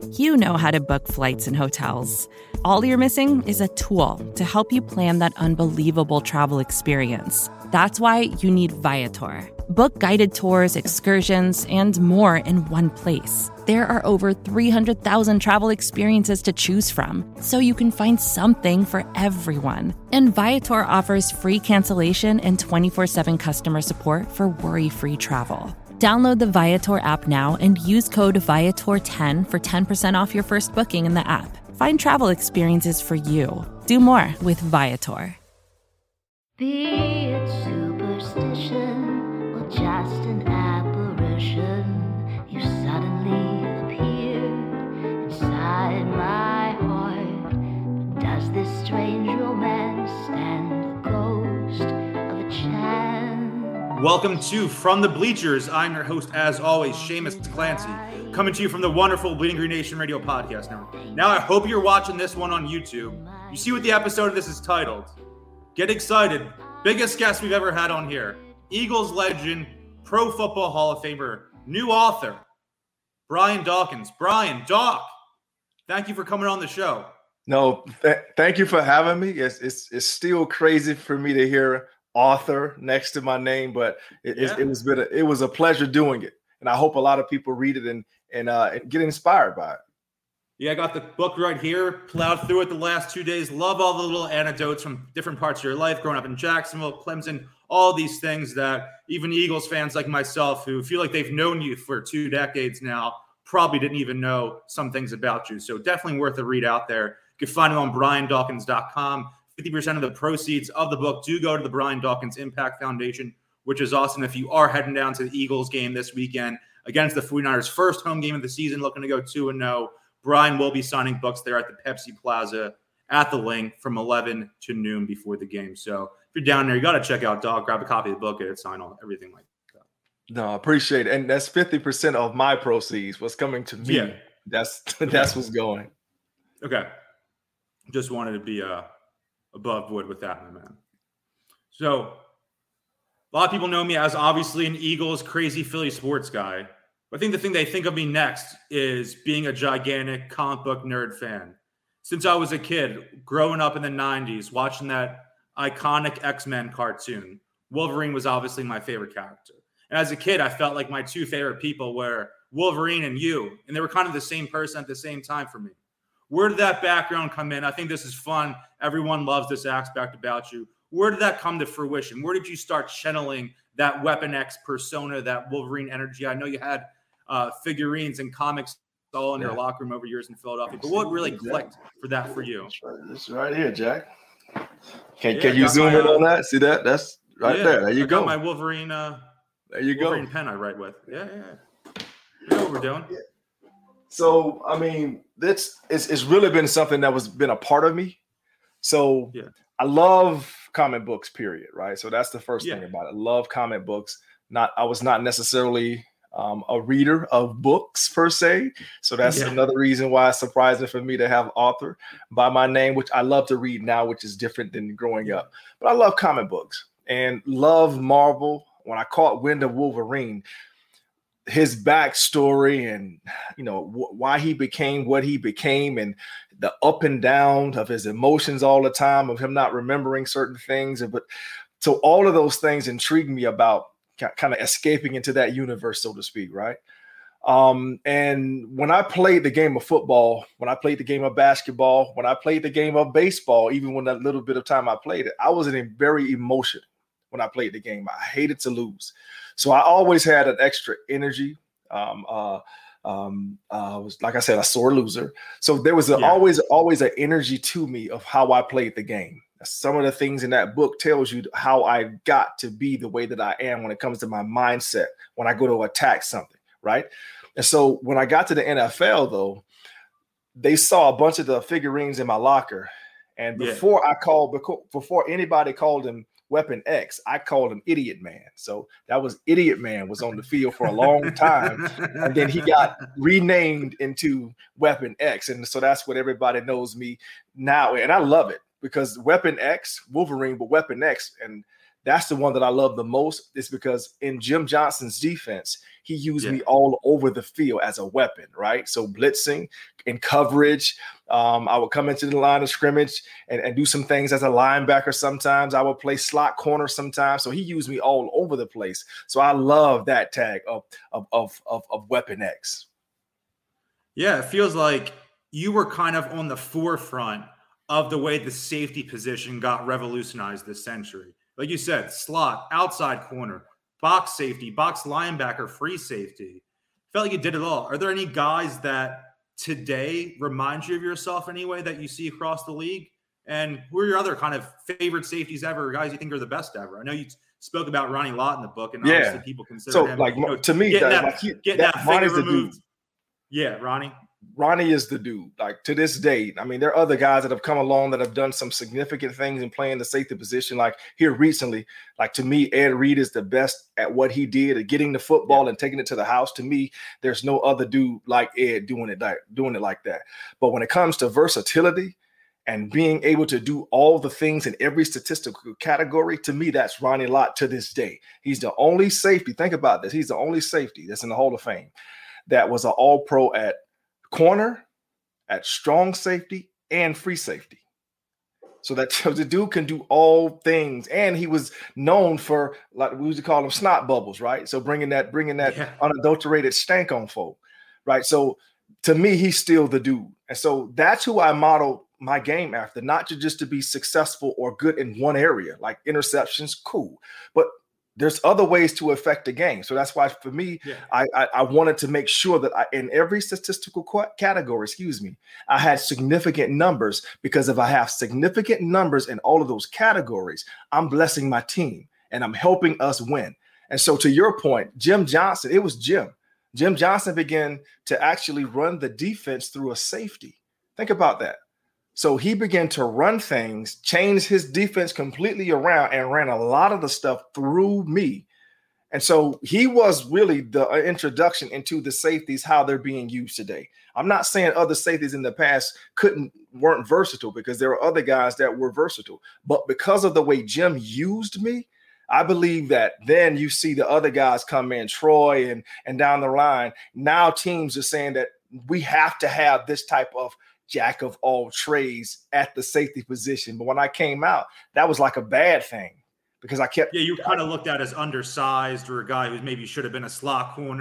You know how to book flights and hotels. All you're missing is a tool to help you plan that unbelievable travel experience. That's why you need Viator. Book guided tours, excursions, and more in one place. There are over 300,000 travel experiences to choose from, so you can find something for everyone. And Viator offers free cancellation and 24/7 customer support for worry-free travel. Download the Viator app now and use code Viator10 for 10% off your first booking in the app. Find travel experiences for you. Do more with Viator. Be it superstition or just an apparition, you suddenly appeared inside my heart. But does this strange romance stand the ghost of a chance? Welcome to From the Bleachers. I'm your host, as always, Seamus Clancy, coming to you from the wonderful Bleeding Green Nation Radio Podcast Network. Now, I hope you're watching this one on YouTube. You see what the episode of this is titled. Get excited. Biggest guest we've ever had on here. Eagles legend, Pro Football Hall of Famer, new author, Brian Dawkins. Brian, Doc, thank you for coming on the show. No, thank you for having me. It's still crazy for me to hear author next to my name, but it was a pleasure doing it, and I hope a lot of people read it and get inspired by it. Yeah, I got the book right here, plowed through it the last 2 days. Love all the little anecdotes from different parts of your life, growing up in Jacksonville, Clemson, all these things that even Eagles fans like myself who feel like they've known you for 2 decades now probably didn't even know some things about you. So definitely worth a read out there. You can find it on briandawkins.com. 50% of the proceeds of the book do go to the Brian Dawkins Impact Foundation, which is awesome. If you are heading down to the Eagles game this weekend against the 49ers, first home game of the season, looking to go 2-0, Brian will be signing books there at the Pepsi Plaza at the link from 11 to noon before the game. So if you're down there, you got to check out Dog, grab a copy of the book, get it signed, everything like that. No, I appreciate it. And that's 50% of my proceeds. What's coming to me. Yeah. That's what's going. Okay. Just wanted to be above board with that, my man. So a lot of people know me as obviously an Eagles crazy Philly sports guy. But I think the thing they think of me next is being a gigantic comic book nerd fan. Since I was a kid, growing up in the 90s, watching that iconic X-Men cartoon, Wolverine was obviously my favorite character. And as a kid, I felt like my two favorite people were Wolverine and you. And they were kind of the same person at the same time for me. Where did that background come in? I think this is fun. Everyone loves this aspect about you. Where did that come to fruition? Where did you start channeling that Weapon X persona, that Wolverine energy? I know you had figurines and comics all in your locker room over years in Philadelphia, but what really clicked for that for you? This right here, Jack. Can you zoom in on that? See that? That's right there. There you go. Got my Wolverine. There you Wolverine go. pen I write with. Yeah. You know what we're doing. Yeah. So, I mean, it's really been something that was been a part of me. So I love comic books, period, right? So that's the first thing about it. I love comic books. I was not necessarily a reader of books per se. So that's another reason why it's surprising for me to have author by my name, which I love to read now, which is different than growing up. But I love comic books and love Marvel. When I caught wind of Wolverine, his backstory and, why he became what he became and the up and down of his emotions all the time, of him not remembering certain things. But so all of those things intrigued me about kind of escaping into that universe, so to speak, right? And when I played the game of football, when I played the game of basketball, when I played the game of baseball, even when that little bit of time I played it, I was very emotional when I played the game. I hated to lose. So I always had an extra energy. Was, like I said, a sore loser. So there was always an energy to me of how I played the game. Some of the things in that book tells you how I got to be the way that I am when it comes to my mindset, when I go to attack something, right? And so when I got to the NFL, though, they saw a bunch of the figurines in my locker. And before anybody called him Weapon X, I called him Idiot Man. So that was Idiot Man was on the field for a long time. And then he got renamed into Weapon X. And so that's what everybody knows me now. And I love it because Weapon X, Wolverine, but Weapon X, and that's the one that I love the most, is because in Jim Johnson's defense, he used me all over the field as a weapon, right? So blitzing, in coverage. I would come into the line of scrimmage and do some things as a linebacker. Sometimes I would play slot corner sometimes. So he used me all over the place. So I love that tag of Weapon X. Yeah, it feels like you were kind of on the forefront of the way the safety position got revolutionized this century. Like you said, slot, outside corner, box safety, box linebacker, free safety. Felt like you did it all. Are there any guys that today remind you of yourself anyway that you see across the league? And who are your other kind of favorite safeties ever, guys you think are the best ever? I know you spoke about Ronnie Lott in the book, and obviously people consider him. Like, to me, getting that finger removed. Yeah, Ronnie. Ronnie is the dude. Like, to this day, I mean, there are other guys that have come along that have done some significant things in playing the safety position. Like here recently, like to me, Ed Reed is the best at what he did at getting the football and taking it to the house. To me, there's no other dude like Ed doing it like that. But when it comes to versatility and being able to do all the things in every statistical category, to me, that's Ronnie Lott to this day. He's the only safety. Think about this. He's the only safety that's in the Hall of Fame that was an all-pro at corner, at strong safety, and free safety. So that the dude can do all things. And he was known for, like we used to call them, snot bubbles, right? So bringing that unadulterated stank on folk, right? So to me, he's still the dude. And so that's who I model my game after, not just to be successful or good in one area, like interceptions, cool. But there's other ways to affect the game. So that's why for me, I wanted to make sure that in every statistical category, I had significant numbers, because if I have significant numbers in all of those categories, I'm blessing my team and I'm helping us win. And so to your point, Jim Johnson, it was Jim. Jim Johnson began to actually run the defense through a safety. Think about that. So he began to run things, change his defense completely around, and ran a lot of the stuff through me. And so he was really the introduction into the safeties, how they're being used today. I'm not saying other safeties in the past weren't versatile, because there were other guys that were versatile. But because of the way Jim used me, I believe that then you see the other guys come in, Troy and down the line. Now teams are saying that we have to have this type of jack of all trades at the safety position. But when I came out, that was like a bad thing, because I kept. Yeah, you kind of looked at as undersized, or a guy who maybe should have been a slot corner,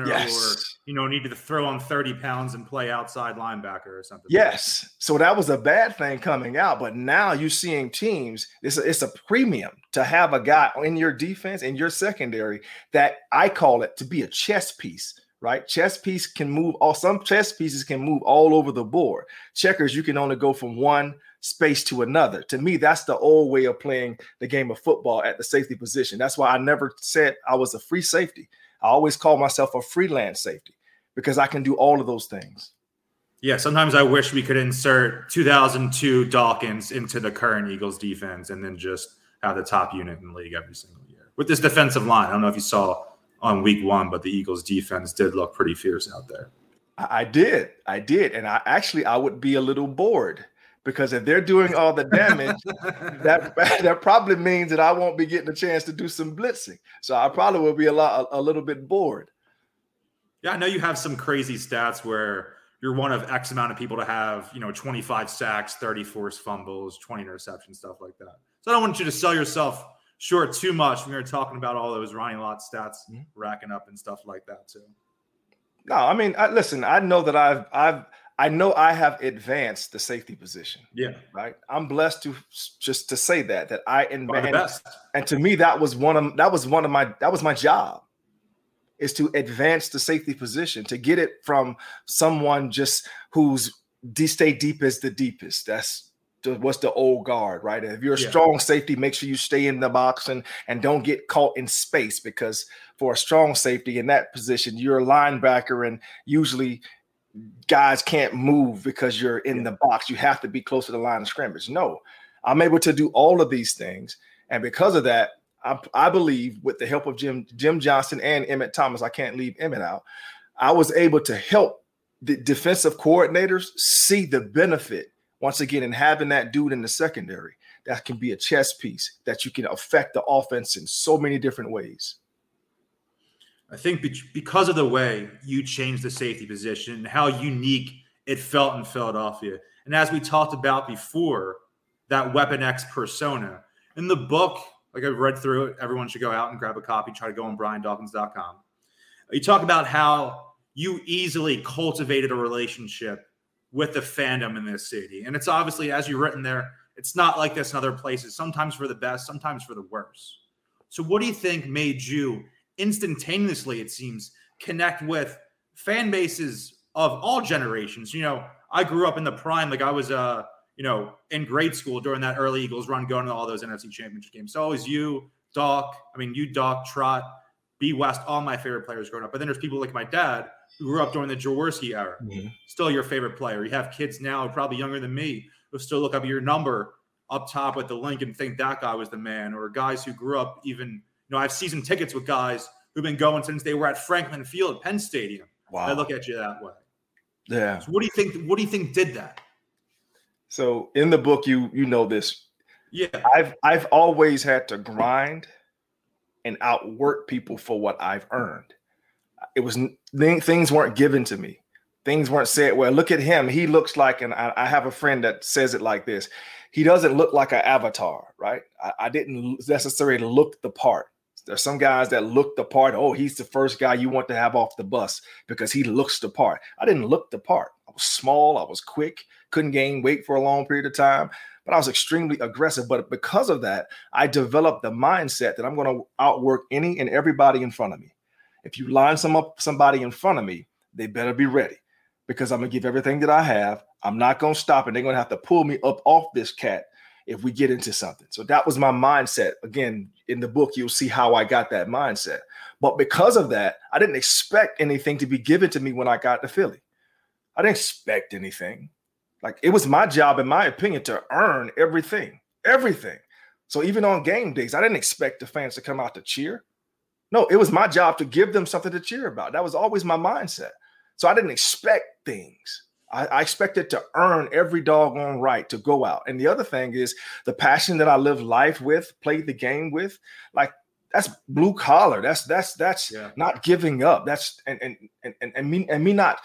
or needed to throw on 30 pounds and play outside linebacker or something. Yes. So that was a bad thing coming out. But now you're seeing teams, it's a premium to have a guy in your defense, in your secondary, that I call it to be a chess piece. Right? Chess piece can move, some chess pieces can move all over the board. Checkers, you can only go from one space to another. To me, that's the old way of playing the game of football at the safety position. That's why I never said I was a free safety. I always call myself a freelance safety, because I can do all of those things. Yeah, sometimes I wish we could insert 2002 Dawkins into the current Eagles defense and then just have the top unit in the league every single year. With this defensive line, I don't know if you saw on week one, but the Eagles defense did look pretty fierce out there. I did. And I would be a little bored, because if they're doing all the damage, that probably means that I won't be getting a chance to do some blitzing. So I probably will be a little bit bored. Yeah, I know you have some crazy stats where you're one of X amount of people to have, 25 sacks, 30 forced fumbles, 20 interceptions, stuff like that. So I don't want you to sell yourself short too much when we were talking about all those Ronnie Lott stats racking up and stuff like that too. No, I mean, listen, I know that I have advanced the safety position. Yeah. Right. I'm blessed to say that I advanced. And to me, that was my job, is to advance the safety position, to get it from someone just who's stay deep as the deepest. That's what's the old guard, right? If you're a strong safety, make sure you stay in the box and don't get caught in space, because for a strong safety in that position, you're a linebacker, and usually guys can't move because you're in the box. You have to be close to the line of scrimmage. No, I'm able to do all of these things. And because of that, I believe with the help of Jim Johnson and Emmett Thomas, I can't leave Emmett out, I was able to help the defensive coordinators see the benefit, once again, in having that dude in the secondary that can be a chess piece, that you can affect the offense in so many different ways. I think because of the way you changed the safety position and how unique it felt in Philadelphia. And as we talked about before, that Weapon X persona. In the book, like I've read through it, everyone should go out and grab a copy, try to go on BrianDawkins.com. You talk about how you easily cultivated a relationship with the fandom in this city. And it's obviously, as you've written there, it's not like this in other places, sometimes for the best, sometimes for the worst. So what do you think made you instantaneously, it seems, connect with fan bases of all generations? You know, I grew up in the prime, like I was, in grade school during that early Eagles run, going to all those NFC Championship games. So always you, Doc, Trot, B. West, all my favorite players growing up. But then there's people like my dad who grew up during the Jaworski era. Mm-hmm. Still your favorite player. You have kids now, probably younger than me, who still look up at your number up top with the link and think that guy was the man. Or guys who grew up even, I have season tickets with guys who've been going since they were at Franklin Field, Penn Stadium. Wow. I look at you that way. Yeah. So what do you think did that? So in the book, you know this. Yeah. I've always had to grind and outwork people for what I've earned. It was things weren't given to me. Things weren't said, well, look at him. He looks like, and I have a friend that says it like this. He doesn't look like an avatar, right? I didn't necessarily look the part. There's some guys that look the part. Oh, he's the first guy you want to have off the bus because he looks the part. I didn't look the part. I was small. I was quick. Couldn't gain weight for a long period of time. But I was extremely aggressive. But because of that, I developed the mindset that I'm going to outwork any and everybody in front of me. If you line somebody in front of me, they better be ready because I'm going to give everything that I have. I'm not going to stop, and they're going to have to pull me up off this cat if we get into something. So that was my mindset. Again, in the book, you'll see how I got that mindset. But because of that, I didn't expect anything to be given to me when I got to Philly. I didn't expect anything. Like, it was my job, in my opinion, to earn everything. So even on game days, I didn't expect the fans to come out to cheer. No, it was my job to give them something to cheer about. That was always my mindset. So I didn't expect things. I expected to earn every doggone right to go out. And the other thing is the passion that I live life with, play the game with, like, that's blue collar. That's not giving up. That's and me not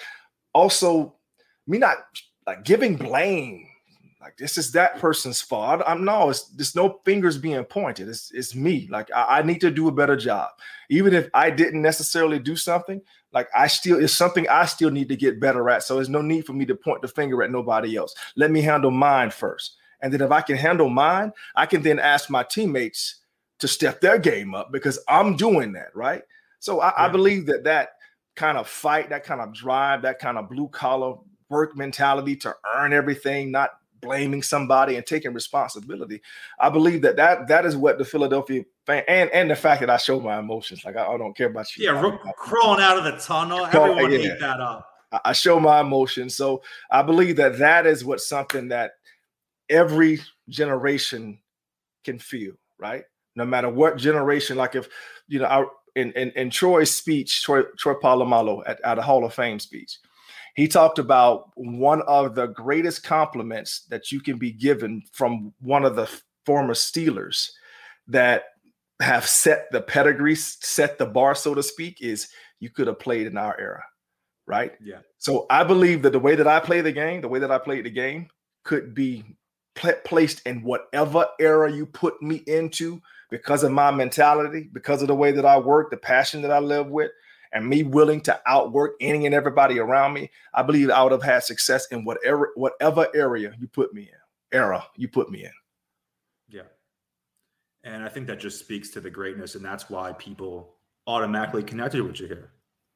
like giving blame. Like, this is that person's fault. There's no fingers being pointed. It's me. Like, I need to do a better job. Even if I didn't necessarily do something, like, it's something I still need to get better at. So there's no need for me to point the finger at nobody else. Let me handle mine first. And then if I can handle mine, I can then ask my teammates to step their game up because I'm doing that, right? So I believe that kind of fight, that kind of drive, that kind of blue collar work mentality to earn everything, not blaming somebody and taking responsibility. I believe that is what the Philadelphia fan and the fact that I show my emotions. Like, I don't care about you. Yeah, crawling out of the tunnel. Everyone ate that up. I show my emotions. So I believe that is what something that every generation can feel, right? No matter what generation. Like, if, in Troy's speech, Troy Polamalu at a Hall of Fame speech, he talked about one of the greatest compliments that you can be given from one of the former Steelers that have set the pedigree, set the bar, so to speak, is you could have played in our era, right? Yeah. So I believe that the way that I play the game, the way that I played the game could be placed in whatever era you put me into because of my mentality, because of the way that I work, the passion that I live with, and me willing to outwork any and everybody around me. I believe I would have had success in whatever area you put me in. Yeah. And I think that just speaks to the greatness, and that's why people automatically connected with you here.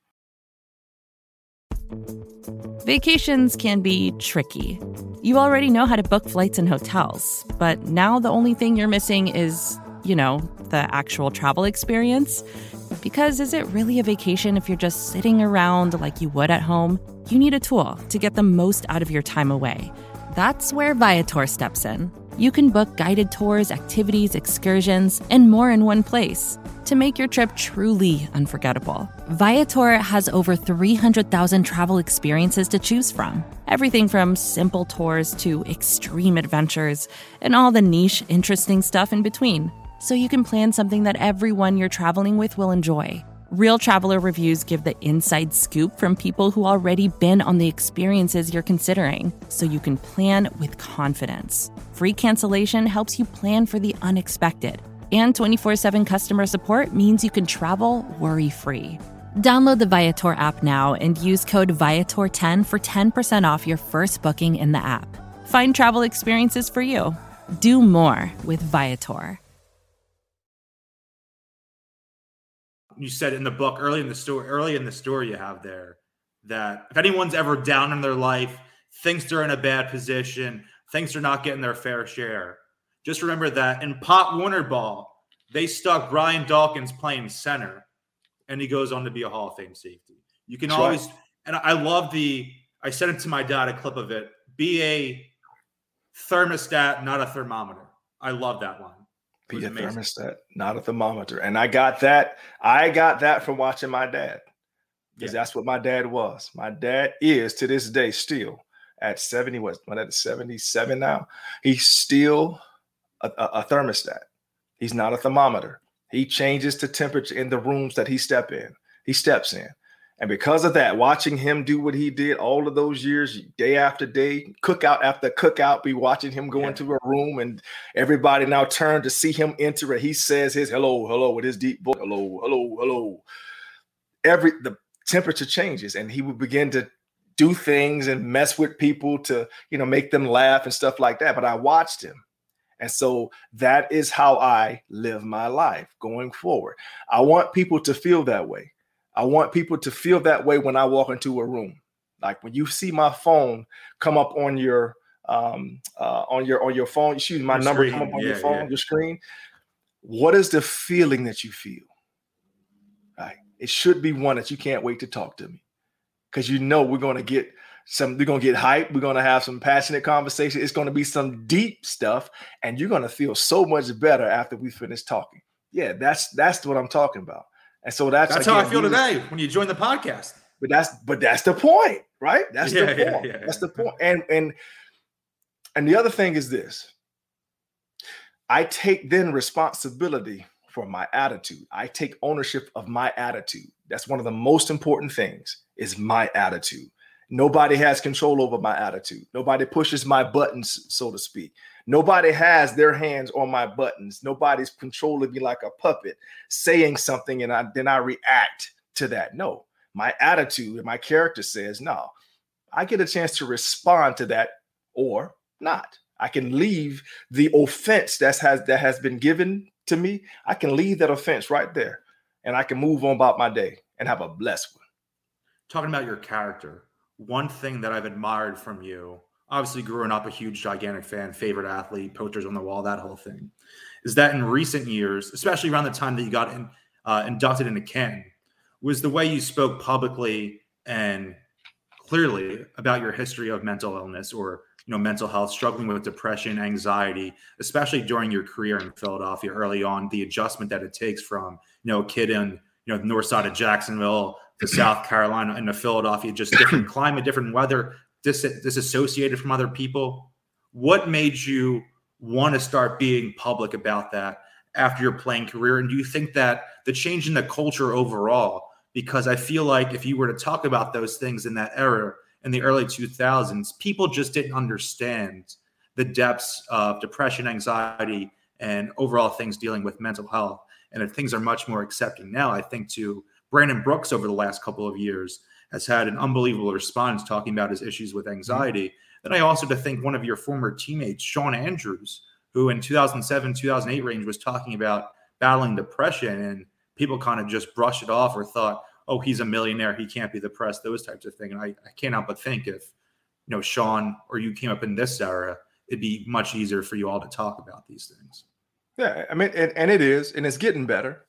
Vacations can be tricky. You already know how to book flights and hotels, but now the only thing you're missing is, the actual travel experience. Because is it really a vacation if you're just sitting around like you would at home? You need a tool to get the most out of your time away. That's where Viator steps in. You can book guided tours, activities, excursions, and more in one place to make your trip truly unforgettable. Viator has over 300,000 travel experiences to choose from. Everything from simple tours to extreme adventures and all the niche, interesting stuff in between. So you can plan something that everyone you're traveling with will enjoy. Real Traveler reviews give the inside scoop from people who already been on the experiences you're considering, so you can plan with confidence. Free cancellation helps you plan for the unexpected. And 24/7 customer support means you can travel worry-free. Download the Viator app now and use code Viator10 for 10% off your first booking in the app. Find travel experiences for you. Do more with Viator. You said in the book early in the story you have there that if anyone's ever down in their life, thinks they're in a bad position, thinks they're not getting their fair share, just remember that in Pop Warner Ball, they stuck Brian Dawkins playing center, and he goes on to be a Hall of Fame safety. You can always, and I love I sent it to my dad, a clip of it, be a thermostat, not a thermometer. I love that line. Be a thermostat, not a thermometer. And I got that from watching my dad, because that's what my dad was. My dad is, to this day, still at 70, my dad is 77 now. He's still a thermostat. He's not a thermometer. He changes the temperature in the rooms that he steps in. And because of that, watching him do what he did all of those years, day after day, cookout after cookout, be watching him go into a room and everybody now turn to see him enter it. He says his hello with his deep voice, hello. The temperature changes, and he would begin to do things and mess with people to, make them laugh and stuff like that. But I watched him. And so that is how I live my life going forward. I want people to feel that way. I want people to feel that way when I walk into a room. Like when you see my phone come up on your phone, excuse me, my number come up on your phone, your screen. What is the feeling that you feel? Right. It should be one that you can't wait to talk to me, because we're going to get hype. We're going to have some passionate conversation. It's going to be some deep stuff, and you're going to feel so much better after we finish talking. Yeah, that's what I'm talking about. And so that's how I feel today when you join the podcast. But that's the point, right? That's the point. Yeah. That's the point. And the other thing is this. I take then responsibility for my attitude. I take ownership of my attitude. That's one of the most important things, is my attitude. Nobody has control over my attitude. Nobody pushes my buttons, so to speak. Nobody has their hands on my buttons. Nobody's controlling me like a puppet, saying something and then I react to that. No, my attitude and my character says, no, I get a chance to respond to that or not. I can leave the offense that has been given to me. I can leave that offense right there, and I can move on about my day and have a blessed one. Talking about your character, one thing that I've admired from you, obviously growing up a huge, gigantic fan, favorite athlete, posters on the wall, that whole thing, is that in recent years, especially around the time that you got inducted into Ken, was the way you spoke publicly and clearly about your history of mental illness or mental health, struggling with depression, anxiety, especially during your career in Philadelphia early on, the adjustment that it takes from a kid in the north side of Jacksonville to South Carolina and to Philadelphia, just different climate, different weather, disassociated from other people. What made you want to start being public about that after your playing career? And do you think that the change in the culture overall, because I feel like if you were to talk about those things in that era, in the early 2000s, people just didn't understand the depths of depression, anxiety, and overall things dealing with mental health. And if things are much more accepting now, I think too, Brandon Brooks over the last couple of years has had an unbelievable response talking about his issues with anxiety. Then I also think one of your former teammates, Shawn Andrews, who in 2007, 2008 range was talking about battling depression, and people kind of just brushed it off or thought, oh, he's a millionaire, he can't be depressed, those types of things. And I can't help but think if, Shawn or you came up in this era, it'd be much easier for you all to talk about these things. Yeah, I mean, and it is, and it's getting better.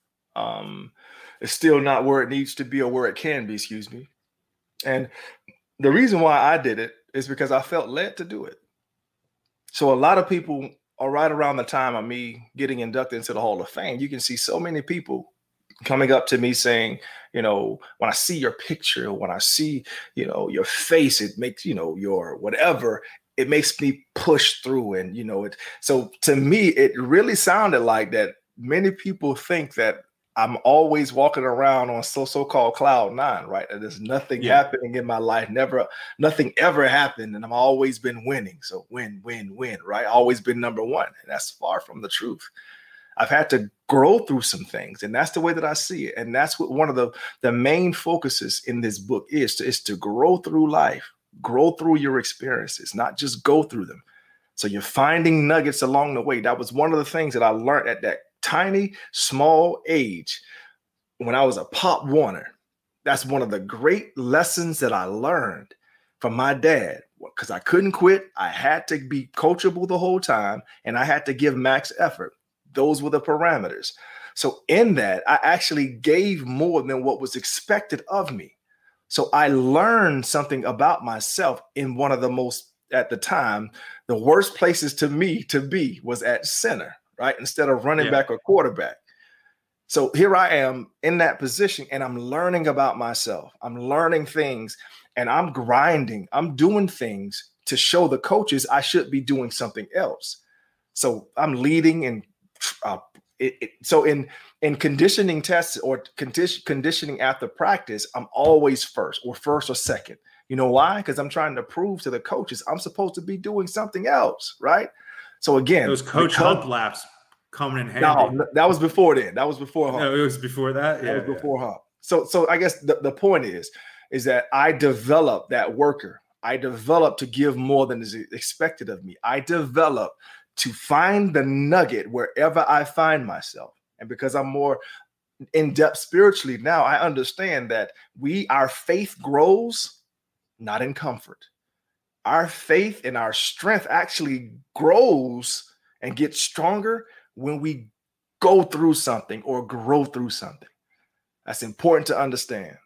It's still not where it needs to be or where it can be, excuse me. And the reason why I did it is because I felt led to do it. So a lot of people are right around the time of me getting inducted into the Hall of Fame. You can see so many people coming up to me saying, when I see your picture, when I see, your face, it makes, your whatever, it makes me push through. And, so to me, it really sounded like that many people think that I'm always walking around on so-called cloud nine, right? And there's nothing happening in my life. Nothing ever happened. And I've always been winning. So win, right? Always been number one. And that's far from the truth. I've had to grow through some things. And that's the way that I see it. And that's what one of the main focuses in this book is to grow through life, grow through your experiences, not just go through them. So you're finding nuggets along the way. That was one of the things that I learned at that tiny, small age when I was a Pop Warner. That's one of the great lessons that I learned from my dad, because I couldn't quit. I had to be coachable the whole time, and I had to give max effort. Those were the parameters. So in that, I actually gave more than what was expected of me. So I learned something about myself in one of the most, at the time, the worst places to me to be was at center, right? Instead of running back or quarterback. So here I am in that position, and I'm learning about myself. I'm learning things, and I'm grinding. I'm doing things to show the coaches I should be doing something else. So I'm leading, and so in conditioning tests or conditioning after practice, I'm always first or second. You know why? Because I'm trying to prove to the coaches I'm supposed to be doing something else, right? So again, those coach hump laps coming in handy. No, that was before then. That was before hump. No, it was before that. Yeah, that was before hump. So I guess the point is that I developed that worker. I developed to give more than is expected of me. I developed to find the nugget wherever I find myself. And because I'm more in depth spiritually now, I understand that our faith grows not in comfort. Our faith and our strength actually grows and gets stronger when we go through something or grow through something. That's important to understand.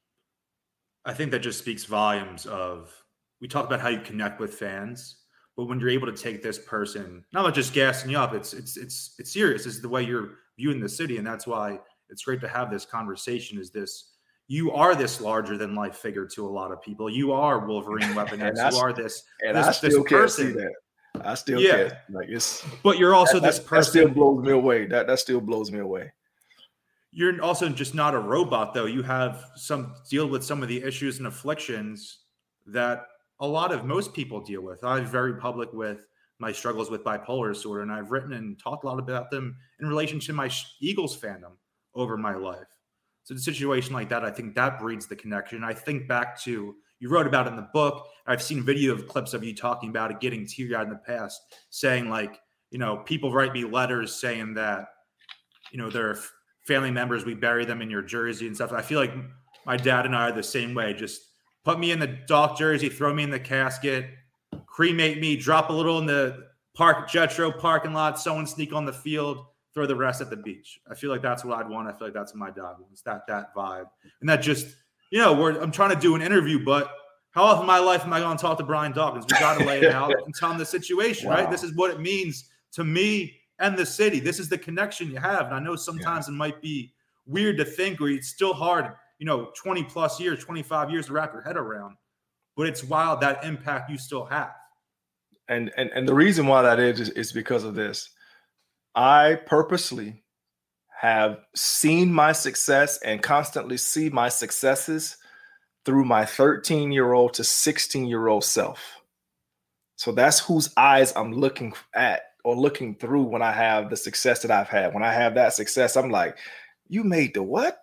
I think that just speaks volumes of, we talk about how you connect with fans, but when you're able to take this person, not just gassing you up, it's serious. It's the way you're viewing the city. And that's why it's great to have this conversation, is this, you are this larger than life figure to a lot of people. You are Wolverine Weapon X. You are this person. I still can't. Like but you're also this person. That still blows me away. That still blows me away. You're also just not a robot, though. You have deal with some of the issues and afflictions that most people deal with. I'm very public with my struggles with bipolar disorder, and I've written and talked a lot about them in relation to my Eagles fandom over my life. So in a situation like that, I think that breeds the connection. I think back to, you wrote about it in the book. I've seen video clips of you talking about it, getting teary-eyed in the past, saying like, people write me letters saying that, they're family members, we bury them in your jersey and stuff. I feel like my dad and I are the same way. Just put me in the Doc jersey, throw me in the casket, cremate me, drop a little in the Jetro parking lot, someone sneak on the field, throw the rest at the beach. I feel like that's what I'd want. I feel like that's what my dad wants, that vibe. And that just, I'm trying to do an interview, but how often in my life am I going to talk to Brian Dawkins? We got to lay it out and tell him the situation, right? This is what it means to me and the city. This is the connection you have. And I know sometimes it might be weird to think, or it's still hard, 20 plus years, 25 years to wrap your head around, but it's wild that impact you still have. And the reason why that is because of this. I purposely have seen my success and constantly see my successes through my 13-year-old to 16-year-old self. So that's whose eyes I'm looking at or looking through when I have the success that I've had. When I have that success, I'm like, you made the what?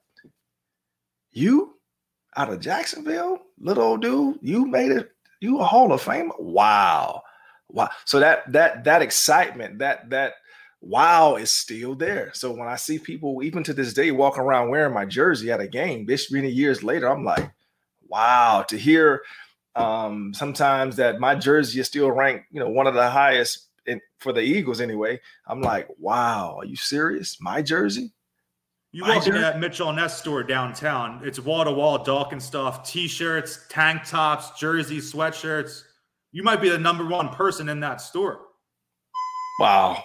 You out of Jacksonville, little old dude, you made it. You a Hall of Famer? Wow. So that excitement, that wow is still there. So when I see people, even to this day, walk around wearing my jersey at a game, this many years later, I'm like, wow. To hear sometimes that my jersey is still ranked, one of the highest for the Eagles anyway. I'm like, wow, are you serious? My jersey? You walk into that Mitchell & Ness store downtown, it's wall-to-wall Dawkins stuff, T-shirts, tank tops, jerseys, sweatshirts. You might be the number one person in that store. Wow.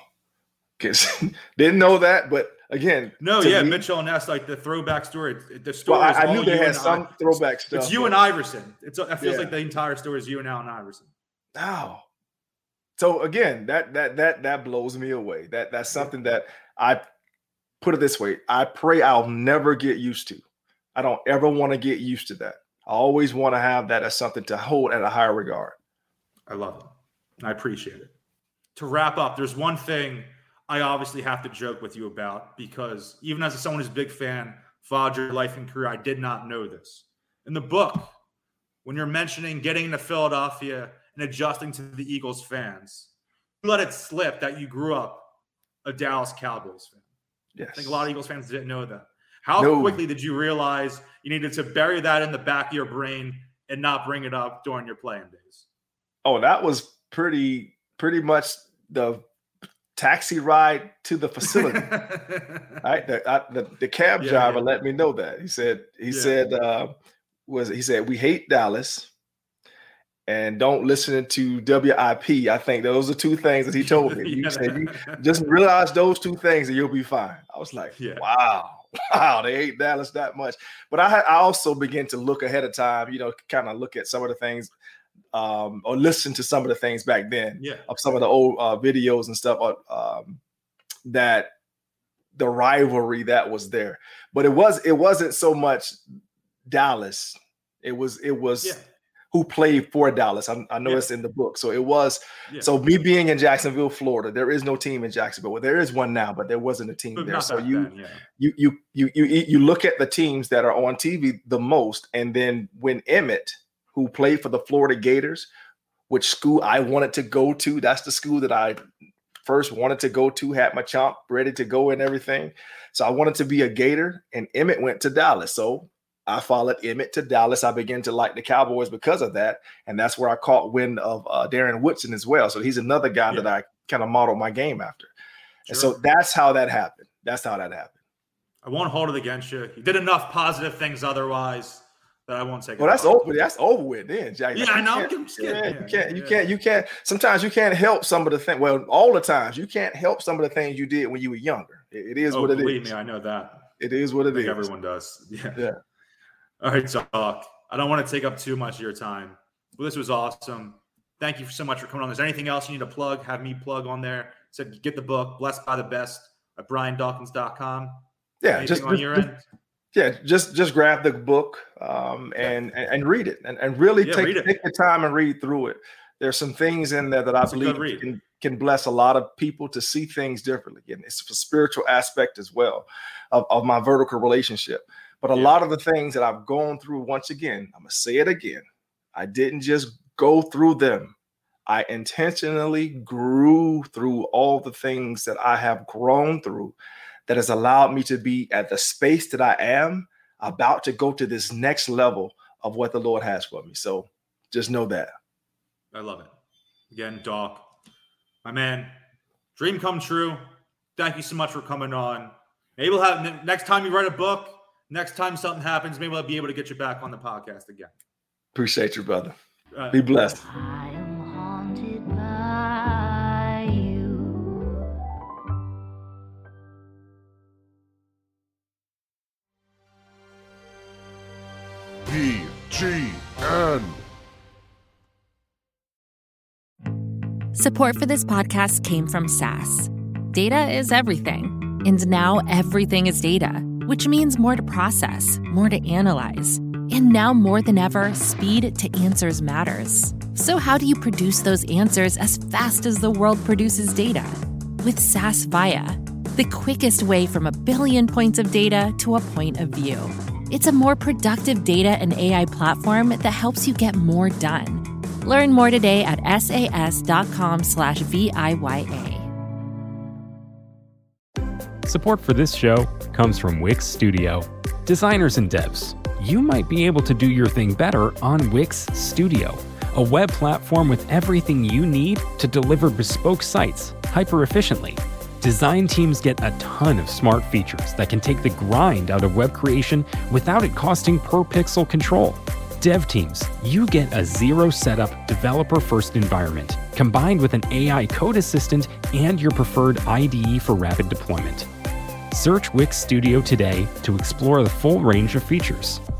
Didn't know that, but again. No, yeah, me, Mitchell & Ness, like the throwback store. The store well, I knew they had some throwback stuff. It's you and Iverson. It feels like the entire store is you and Allen Iverson. Wow. So again, that blows me away. That's something that put it this way. I pray I'll never get used to. I don't ever want to get used to that. I always want to have that as something to hold at a higher regard. I love it. I appreciate it. To wrap up, there's one thing I obviously have to joke with you about, because even as someone who's a big fan, followed your life and career, I did not know this. In the book, when you're mentioning getting into Philadelphia and adjusting to the Eagles fans, you let it slip that you grew up a Dallas Cowboys fan. Yes. I think a lot of Eagles fans didn't know that. How quickly did you realize you needed to bury that in the back of your brain and not bring it up during your playing days? Oh, that was pretty much the taxi ride to the facility. Right? The cab driver let me know that. He said, we hate Dallas and don't listen to WIP. I think those are two things that he told me. You said, you just realize those two things and you'll be fine. I was like, wow, they hate Dallas that much. But I also began to look ahead of time, kind of look at some of the things or listen to some of the things back then of some of the old videos and stuff that the rivalry that was there. But it wasn't so much Dallas. It was who played for Dallas. I know it's in the book. So it was so me being in Jacksonville, Florida, there is no team in Jacksonville. Well, there is one now, but there wasn't a team there. So you look at the teams that are on TV the most, and then when Emmett, who played for the Florida Gators, which school I wanted to go to, that's the school that I first wanted to go to, had my chomp ready to go and everything. So I wanted to be a Gator, and Emmett went to Dallas. So I followed Emmett to Dallas. I began to like the Cowboys because of that. And that's where I caught wind of Darren Woodson as well. So he's another guy that I kind of modeled my game after. Sure. And so that's how that happened. I won't hold it against you. You did enough positive things otherwise that I won't take. Well, that's over with then, Jack. Yeah, I know. You can't. Sometimes you can't help some of the things. Well, all the times you can't help some of the things you did when you were younger. It is what it is. Believe me, I know that. It is what it is. Everyone does. Yeah. All right, Doc. I don't want to take up too much of your time. Well, this was awesome. Thank you so much for coming on. Is there anything else you need to plug? Have me plug on there. Said get the book, Blessed by the Best, at BrianDawkins.com. Yeah, anything on your end? Yeah, just grab the book and read it and really take the time and read through it. There's some things in there that I believe can bless a lot of people to see things differently. And it's a spiritual aspect as well of my vertical relationship. But a lot of the things that I've gone through, once again, I'm going to say it again, I didn't just go through them. I intentionally grew through all the things that I have grown through that has allowed me to be at the space that I am about to go to this next level of what the Lord has for me. So just know that. I love it. Again, Doc, my man, dream come true. Thank you so much for coming on. Maybe we'll have next time you write a book, next time something happens, maybe I'll be able to get you back on the podcast again. Appreciate you, brother. Be blessed. I am haunted by you. BGN. Support for this podcast came from SAS. Data is everything, and now everything is data, which means more to process, more to analyze. And now more than ever, speed to answers matters. So how do you produce those answers as fast as the world produces data? With SAS Viya, the quickest way from a billion points of data to a point of view. It's a more productive data and AI platform that helps you get more done. Learn more today at sas.com/VIYA. Support for this show comes from Wix Studio. Designers and devs, you might be able to do your thing better on Wix Studio, a web platform with everything you need to deliver bespoke sites hyper-efficiently. Design teams get a ton of smart features that can take the grind out of web creation without it costing per pixel control. Dev teams, you get a zero setup developer-first environment combined with an AI code assistant and your preferred IDE for rapid deployment. Search Wix Studio today to explore the full range of features.